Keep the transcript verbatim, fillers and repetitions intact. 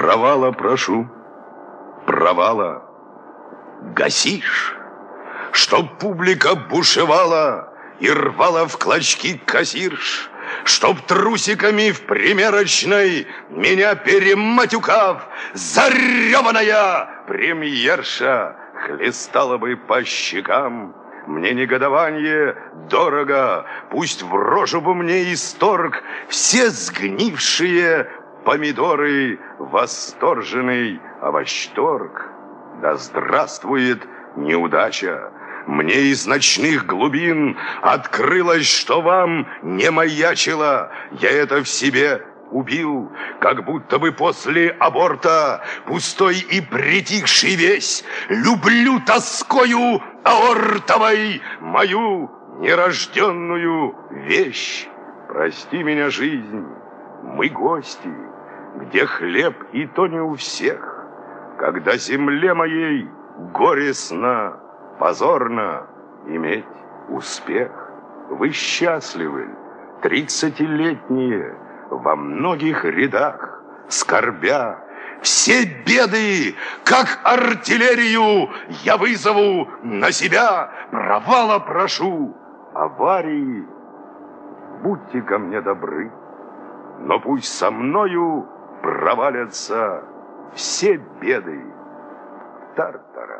Провала прошу, провала. Гасишь, чтоб публика бушевала и рвала в клочки кассирш, чтоб трусиками в примерочной меня перематюкав, зареванная премьерша хлестала бы по щекам. Мне негодование дорого, пусть в рожу бы мне исторг все сгнившие помидоры восторженный овощторг. Да здравствует неудача! Мне из ночных глубин открылось, что вам не маячило. Я это в себе убил, как будто бы после аборта, пустой и притихший весь, люблю тоскою аортовой мою нерожденную вещь. Прости меня, жизнь, мы гости, где хлеб и то не у всех. Когда земле моей горестно, позорно иметь успех. Вы счастливы, тридцатилетние, во многих рядах, скорбя. Все беды, как артиллерию, я вызову на себя. Провала прошу, аварии, будьте ко мне добры. Но пусть со мною провалятся все беды. Тартара.